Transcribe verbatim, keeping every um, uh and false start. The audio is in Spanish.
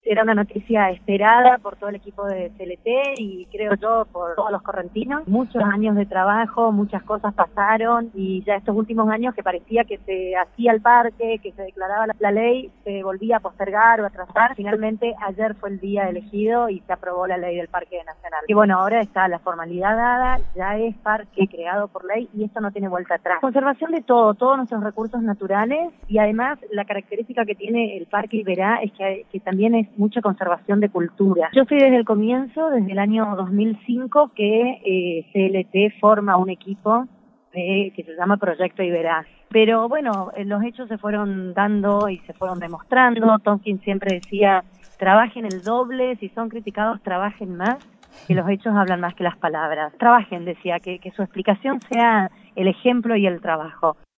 era una noticia esperada por todo el equipo de C L T y creo yo por todos los correntinos. Muchos años de trabajo, muchas cosas pasaron y ya estos últimos años que parecía que se hacía el parque, que se declaraba la, la ley, se volvía a postergar o atrasar. Finalmente ayer fue el día elegido y se aprobó la ley del Parque Nacional. Y bueno, ahora está la formalidad dada, ya es parque creado por ley y esto no tiene vuelta atrás. Conservación de todo, todos nuestros recursos naturales y además la característica que tiene el Parque Iberá es que, que también es mucha conservación de cultura. Yo soy desde el comienzo, desde el año dos mil cinco, que eh, C L T forma un equipo de, que se llama Proyecto Iberá. Pero bueno, los hechos se fueron dando y se fueron demostrando. Tonkin siempre decía, trabajen el doble, si son criticados, trabajen más, que los hechos hablan más que las palabras. Trabajen, decía, que, que su explicación sea el ejemplo y el trabajo.